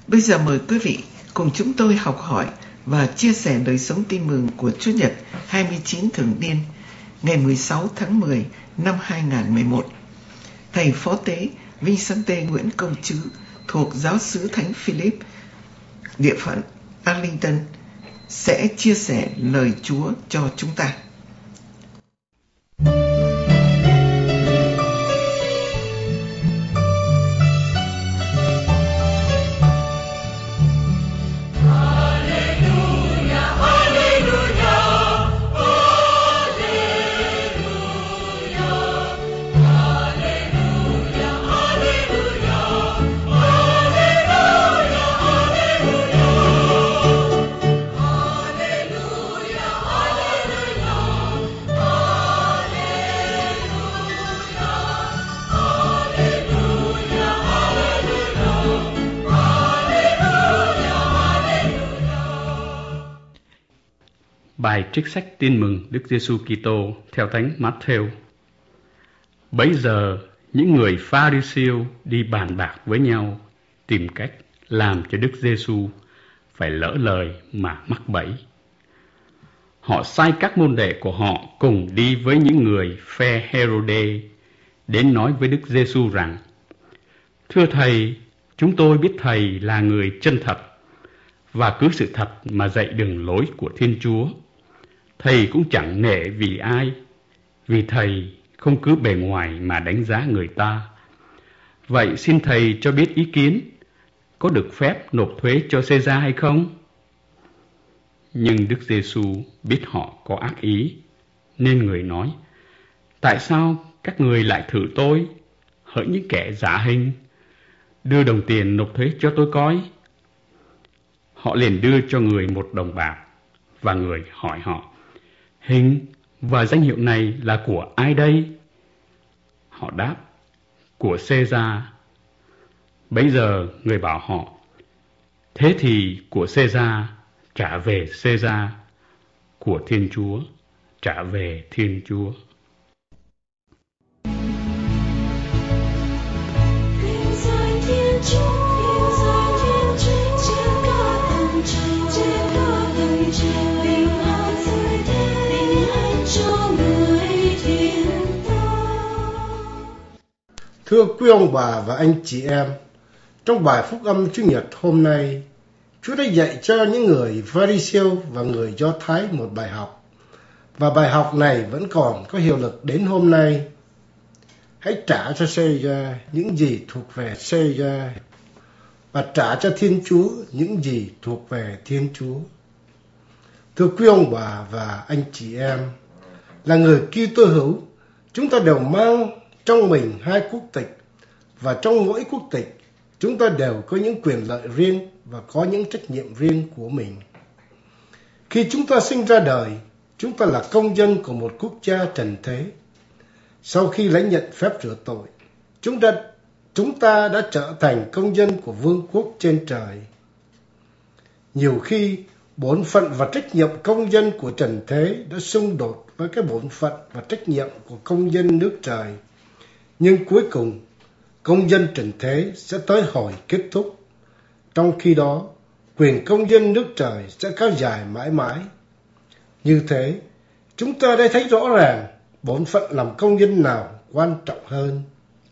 Bây giờ mời quý vị cùng chúng tôi học hỏi và chia sẻ đời sống tin mừng của Chủ nhật 29 thường niên ngày 16 tháng 10 năm 2011. Thầy Phó Tế Vincente Nguyễn Công Trứ thuộc Giáo xứ Thánh Philip, địa phận Arlington, sẽ chia sẻ lời Chúa cho chúng ta. Bài trích sách Tin mừng Đức Giêsu Kitô theo Thánh Matthew. Bấy giờ những người Pha-ri-siêu đi bàn bạc với nhau tìm cách làm cho Đức Giêsu phải lỡ lời mà mắc bẫy. Họ sai các môn đệ của họ cùng đi với những người phe Hê-rô-đê đến nói với Đức Giêsu rằng: Thưa Thầy, chúng tôi biết Thầy là người chân thật và cứ sự thật mà dạy đường lối của Thiên Chúa. Thầy cũng chẳng nể vì ai, vì Thầy không cứ bề ngoài mà đánh giá người ta. Vậy xin Thầy cho biết ý kiến, có được phép nộp thuế cho Xê-ra hay không? Nhưng Đức Giêsu biết họ có ác ý, nên người nói: Tại sao các người lại thử tôi, hỡi những kẻ giả hình? Đưa đồng tiền nộp thuế cho tôi coi. Họ liền đưa cho người một đồng bạc, và người hỏi họ: Hình và danh hiệu này là của ai đây? Họ đáp: Của Xê-ra. Bấy giờ người bảo họ: Thế thì của Xê-ra trả về Xê-ra, của Thiên Chúa trả về Thiên Chúa. Thưa quý ông bà và anh chị em, trong bài phúc âm Chủ nhật hôm nay, Chúa đã dạy cho những người Pha-ri-siêu và người Do Thái một bài học, và bài học này vẫn còn có hiệu lực đến hôm nay. Hãy trả cho Xê-ra những gì thuộc về Xê-ra, và trả cho Thiên Chúa những gì thuộc về Thiên Chúa. Thưa quý ông bà và anh chị em, là người Kitô hữu, chúng ta đều mang trong mình hai quốc tịch, và trong mỗi quốc tịch chúng ta đều có những quyền lợi riêng và có những trách nhiệm riêng của mình. Khi chúng ta sinh ra đời, chúng ta là công dân của một quốc gia trần thế. Sau khi lãnh nhận phép rửa tội, chúng ta đã trở thành công dân của vương quốc trên trời. Nhiều khi bổn phận và trách nhiệm công dân của trần thế đã xung đột với cái bổn phận và trách nhiệm của công dân nước trời. Nhưng cuối cùng, công dân trần thế sẽ tới hồi kết thúc. Trong khi đó, quyền công dân nước trời sẽ kéo dài mãi mãi. Như thế, chúng ta đã thấy rõ ràng bổn phận làm công dân nào quan trọng hơn.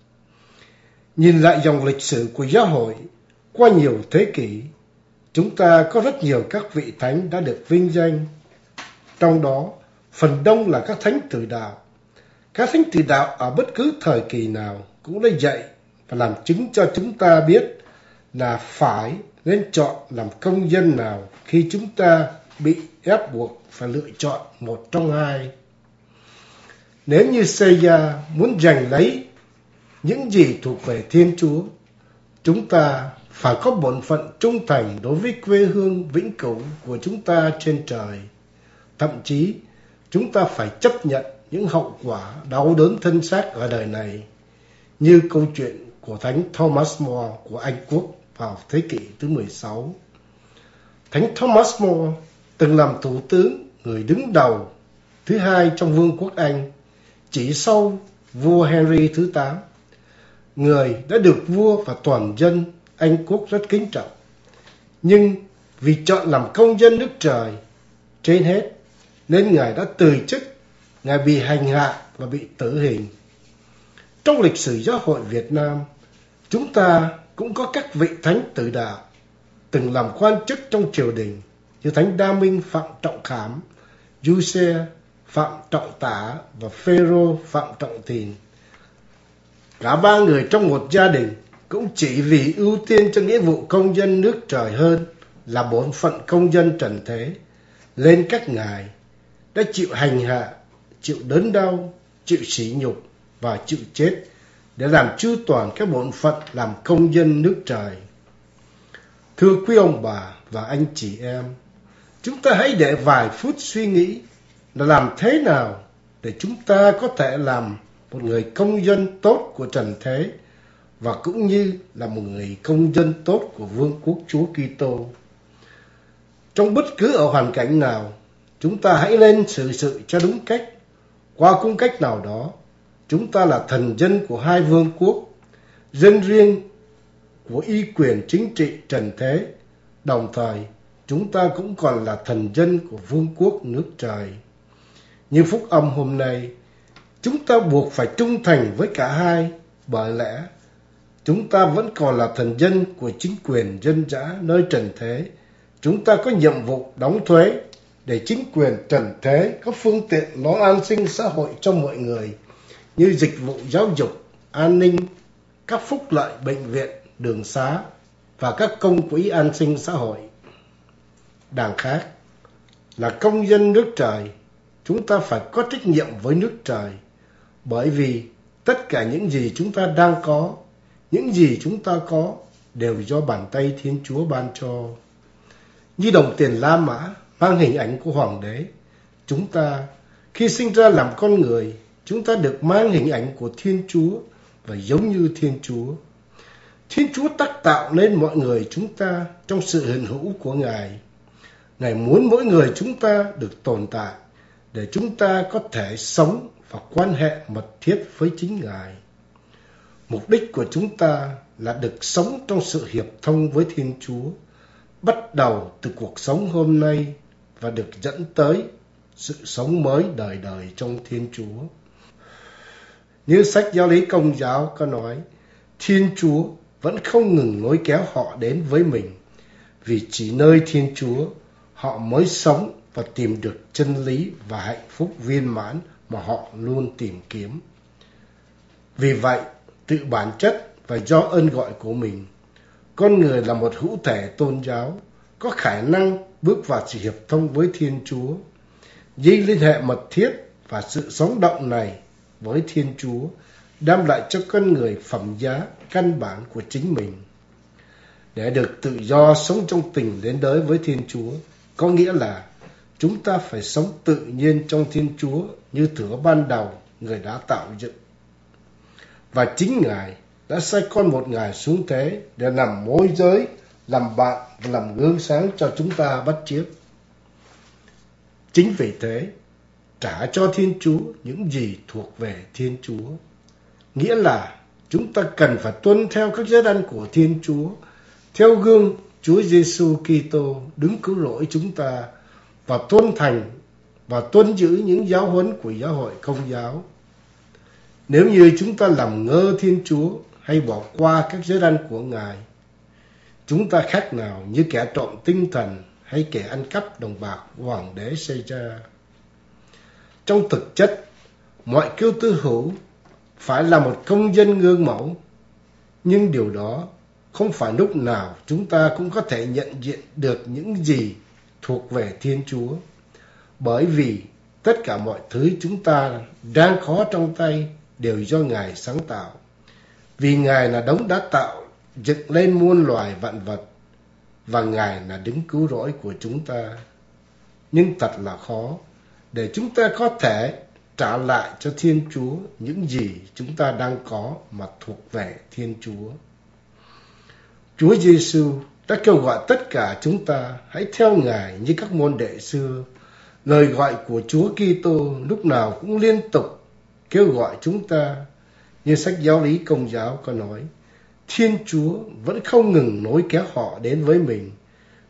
Nhìn lại dòng lịch sử của giáo hội qua nhiều thế kỷ, chúng ta có rất nhiều các vị thánh đã được vinh danh. Trong đó, phần đông là các thánh tử đạo. Các thánh tử đạo ở bất cứ thời kỳ nào cũng đã dạy và làm chứng cho chúng ta biết là phải nên chọn làm công dân nào khi chúng ta bị ép buộc phải lựa chọn một trong hai. Nếu như Xê-ra muốn giành lấy những gì thuộc về Thiên Chúa, chúng ta phải có bổn phận trung thành đối với quê hương vĩnh cửu của chúng ta trên trời. Thậm chí, chúng ta phải chấp nhận những hậu quả đau đớn thân xác ở đời này, như câu chuyện của Thánh Thomas More của Anh Quốc vào thế kỷ thứ 16. Thánh Thomas More từng làm thủ tướng, người đứng đầu thứ hai trong Vương quốc Anh, chỉ sau vua Henry thứ 8, người đã được vua và toàn dân Anh quốc rất kính trọng. Nhưng vì chọn làm công dân nước trời trên hết, nên Ngài đã từ chức, Ngài bị hành hạ và bị tử hình. Trong lịch sử giáo hội Việt Nam, chúng ta cũng có các vị thánh tử đạo từng làm quan chức trong triều đình, như Thánh Đa Minh Phạm Trọng Khảm, Giuse Phạm Trọng Tả và Phêrô Phạm Trọng Thìn. Cả ba người trong một gia đình cũng chỉ vì ưu tiên cho nghĩa vụ công dân nước trời hơn là bổn phận công dân trần thế, nên các ngài đã chịu hành hạ, chịu đớn đau, chịu sỉ nhục và chịu chết để làm chu toàn các bổn phận làm công dân nước trời. Thưa quý ông bà và anh chị em, chúng ta hãy để vài phút suy nghĩ là làm thế nào để chúng ta có thể làm một người công dân tốt của trần thế và cũng như là một người công dân tốt của vương quốc Chúa Kitô. Trong bất cứ ở hoàn cảnh nào, chúng ta hãy nên xử sự cho đúng cách. Qua cung cách nào đó, chúng ta là thần dân của hai vương quốc, dân riêng của y quyền chính trị trần thế. Đồng thời, chúng ta cũng còn là thần dân của vương quốc nước trời. Như phúc âm hôm nay, chúng ta buộc phải trung thành với cả hai, bởi lẽ chúng ta vẫn còn là thần dân của chính quyền dân dã nơi trần thế. Chúng ta có nhiệm vụ đóng thuế để chính quyền trần thế có phương tiện lo an sinh xã hội cho mọi người, như dịch vụ giáo dục, an ninh, các phúc lợi bệnh viện, đường xá và các công quỹ an sinh xã hội. Đằng khác, là công dân nước trời, chúng ta phải có trách nhiệm với nước trời, bởi vì tất cả những gì chúng ta đang có, những gì chúng ta có đều do bàn tay Thiên Chúa ban cho. Như đồng tiền La Mã mang hình ảnh của hoàng đế, chúng ta khi sinh ra làm con người, chúng ta được mang hình ảnh của Thiên Chúa và giống như Thiên Chúa. Thiên Chúa tác tạo nên mọi người chúng ta trong sự hiện hữu của Ngài. Ngài muốn mỗi người chúng ta được tồn tại để chúng ta có thể sống và quan hệ mật thiết với chính Ngài. Mục đích của chúng ta là được sống trong sự hiệp thông với Thiên Chúa, bắt đầu từ cuộc sống hôm nay và được dẫn tới sự sống mới đời đời trong Thiên Chúa. Như sách Giáo lý Công giáo có nói, Thiên Chúa vẫn không ngừng lôi kéo họ đến với mình, vì chỉ nơi Thiên Chúa họ mới sống và tìm được chân lý và hạnh phúc viên mãn mà họ luôn tìm kiếm. Vì vậy, tự bản chất và do ơn gọi của mình, con người là một hữu thể tôn giáo, có khả năng bước vào sự hiệp thông với Thiên Chúa, dây liên hệ mật thiết và sự sống động này với Thiên Chúa đem lại cho con người phẩm giá căn bản của chính mình. Để được tự do sống trong tình đến đới với Thiên Chúa, có nghĩa là chúng ta phải sống tự nhiên trong Thiên Chúa như thuở ban đầu Người đã tạo dựng. Và chính Ngài đã sai con một Ngài xuống thế để làm môi giới, làm bạn và làm gương sáng cho chúng ta bắt chước. Chính vì thế, trả cho Thiên Chúa những gì thuộc về Thiên Chúa. Nghĩa là chúng ta cần phải tuân theo các giới đăn của Thiên Chúa, theo gương Chúa Giêsu Kitô đứng cứu rỗi chúng ta, và tuân thành và tuân giữ những giáo huấn của giáo hội Công giáo. Nếu như chúng ta làm ngơ Thiên Chúa hay bỏ qua các giới đăn của Ngài, chúng ta khác nào như kẻ trộm tinh thần hay kẻ ăn cắp đồng bạc của hoàng đế Caesar. Trong thực chất, mọi kiêu tư hữu phải là một công dân gương mẫu, nhưng điều đó không phải lúc nào chúng ta cũng có thể nhận diện được những gì thuộc về Thiên Chúa, bởi vì tất cả mọi thứ chúng ta đang có trong tay đều do Ngài sáng tạo. Vì Ngài là đấng đã tạo dựng lên muôn loài vạn vật, và Ngài là đấng cứu rỗi của chúng ta. Nhưng thật là khó để chúng ta có thể trả lại cho Thiên Chúa những gì chúng ta đang có mà thuộc về Thiên Chúa. Chúa Giêsu đã kêu gọi tất cả chúng ta hãy theo Ngài như các môn đệ xưa. Lời gọi của Chúa Kitô lúc nào cũng liên tục kêu gọi chúng ta, như sách Giáo lý Công giáo có nói, Thiên Chúa vẫn không ngừng nối kéo họ đến với mình,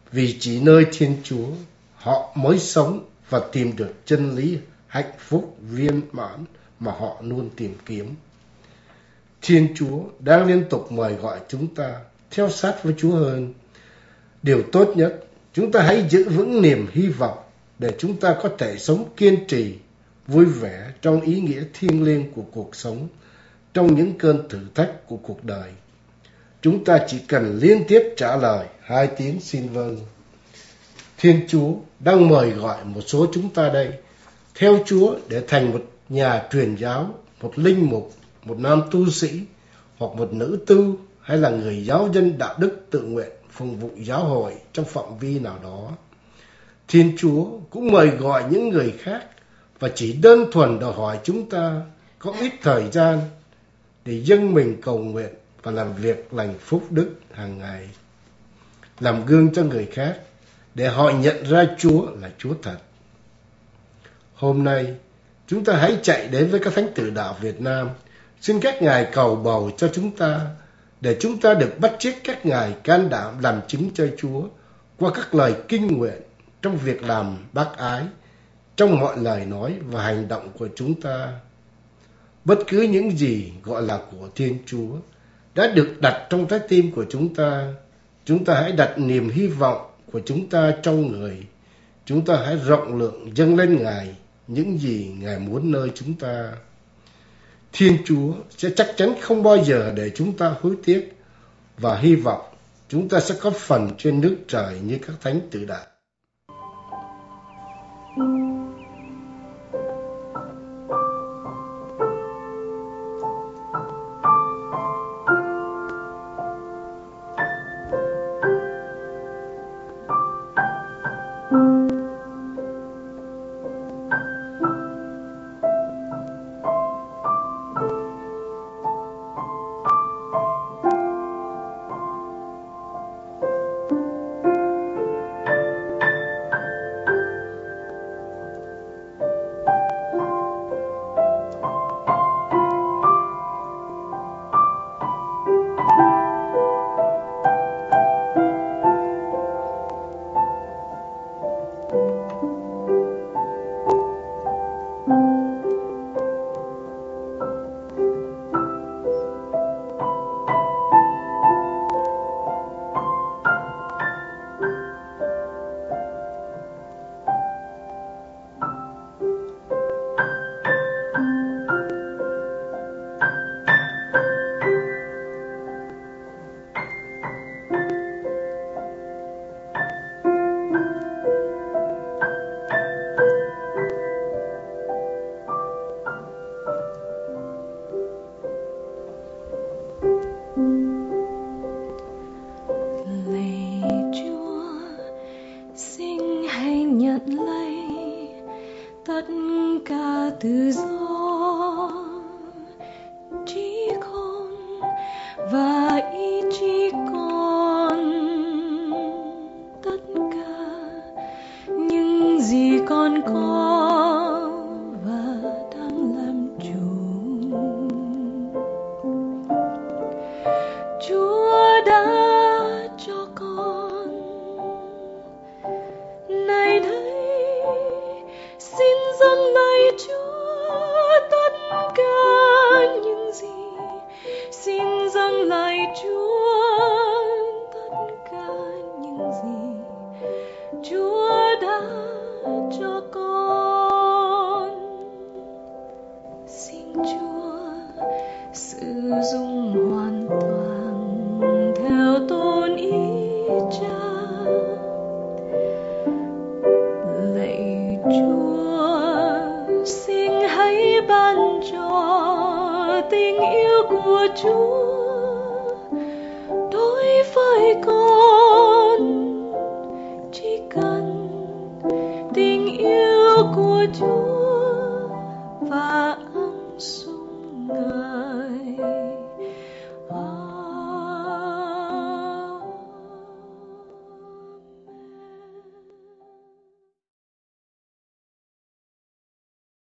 vì chỉ nơi Thiên Chúa họ mới sống và tìm được chân lý hạnh phúc viên mãn mà họ luôn tìm kiếm. Thiên Chúa đang liên tục mời gọi chúng ta theo sát với Chúa hơn. Điều tốt nhất, chúng ta hãy giữ vững niềm hy vọng để chúng ta có thể sống kiên trì, vui vẻ trong ý nghĩa thiêng liêng của cuộc sống, trong những cơn thử thách của cuộc đời. Chúng ta chỉ cần liên tiếp trả lời 2 tiếng xin vâng. Thiên Chúa đang mời gọi một số chúng ta đây theo Chúa để thành một nhà truyền giáo, một linh mục, một nam tu sĩ hoặc một nữ tu, hay là người giáo dân đạo đức tự nguyện phục vụ giáo hội trong phạm vi nào đó. Thiên Chúa cũng mời gọi những người khác và chỉ đơn thuần đòi hỏi chúng ta có ít thời gian để dâng mình cầu nguyện và làm việc lành phúc đức hàng ngày, làm gương cho người khác để họ nhận ra Chúa là Chúa thật. Hôm nay, chúng ta hãy chạy đến với các thánh tử đạo Việt Nam, xin các ngài cầu bầu cho chúng ta, để chúng ta được bắt chước các ngài can đảm làm chứng cho Chúa qua các lời kinh nguyện, trong việc làm bác ái, trong mọi lời nói và hành động của chúng ta. Bất cứ những gì gọi là của Thiên Chúa đã được đặt trong trái tim của chúng ta hãy đặt niềm hy vọng của chúng ta trong Người. Chúng ta hãy rộng lượng dâng lên Ngài những gì Ngài muốn nơi chúng ta. Thiên Chúa sẽ chắc chắn không bao giờ để chúng ta hối tiếc, và hy vọng chúng ta sẽ có phần trên nước trời như các thánh tử đạo. tự do trí khôn và ý chí con, tất cả những gì con có và đang làm chủ. Chúa đã cho con này đây, xin dâng lời Chúa tất cả những gì, xin dâng lời Chúa tất cả những gì Chúa đã cho con. Xin Chúa sử dụng hoàn toàn theo tôn ý Cha. Lạy Chúa, xin hãy ban cho tình yêu của Chúa đối với con. Chỉ cần tình yêu của Chúa và